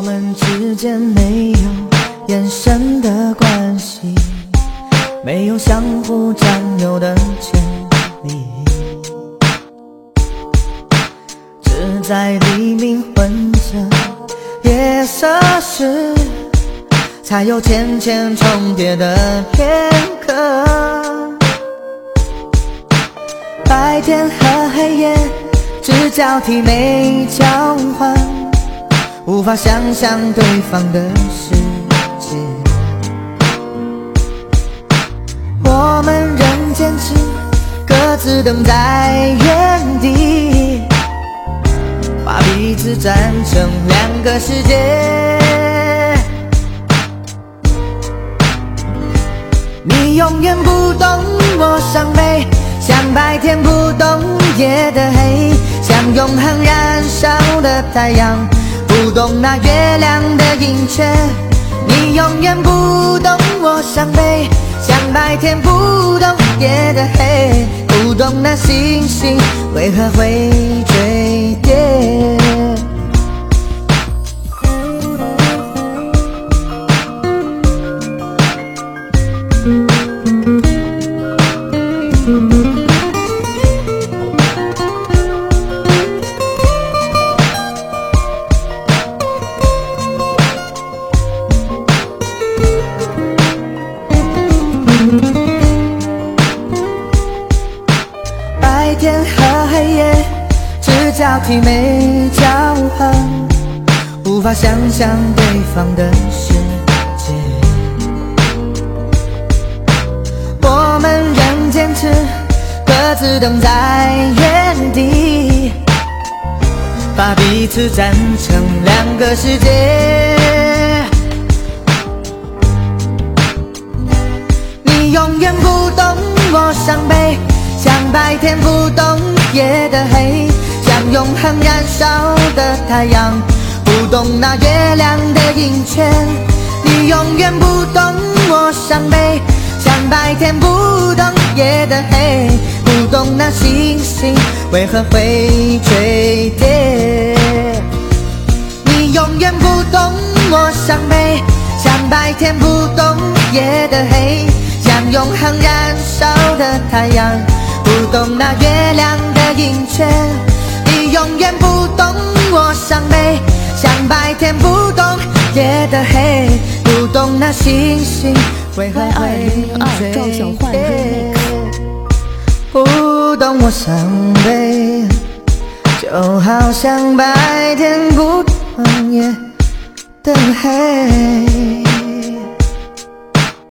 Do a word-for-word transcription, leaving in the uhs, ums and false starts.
们之间没有眼神的关系，没有相互占有的权利，只在黎明混着夜色时，才有渐渐重叠的片刻。白天和黑夜只交替没交换，无法想象对方的世界。我们仍坚持各自等在原地，把彼此站成两个世界。你永远不懂我伤悲，像白天不懂夜的黑，像永恒燃烧的太阳，不懂那月亮的盈缺。你永远不懂我伤悲，像白天不懂夜的黑，不懂那星星为何会坠跌。白天和黑夜只交替没交换，无法想象对方的世界。我们仍坚持各自等在原地，把彼此站成两个世界。你永远不懂我伤悲，像白天不懂夜的黑，像永恒燃烧的太阳，不懂那月亮的盈缺。你永远不懂我伤悲，像白天不懂夜的黑，不懂那星星为何会坠跌。你永远不懂我伤悲，像白天不懂夜的黑，像永恒燃烧的太阳，不懂那月亮的盈缺。你永远不懂我伤悲，像白天不懂夜的黑，不懂那星星为何会坠跌。不懂我伤悲，就好像白天不懂夜的黑。